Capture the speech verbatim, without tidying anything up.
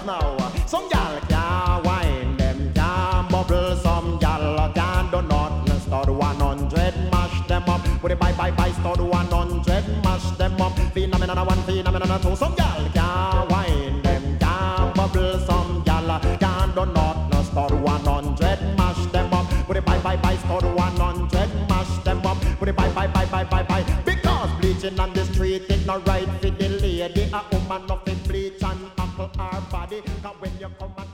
now. Some gal can wine, them can bubble. Some gal can do not start one hundred, mash them up. Put it bye bye bye, start one hundred, mash them up. Phenomenon one, phenomenon two. Some gal can wine, them can bubble. Some gal can do not start one hundred, mash them up. Put it bye bye bye, start one hundred, mash them up. Put it bye bye bye bye bye bye. Because bleaching on the street is not right for the lady. A woman nothing bleach and apple her body. Cause when you come and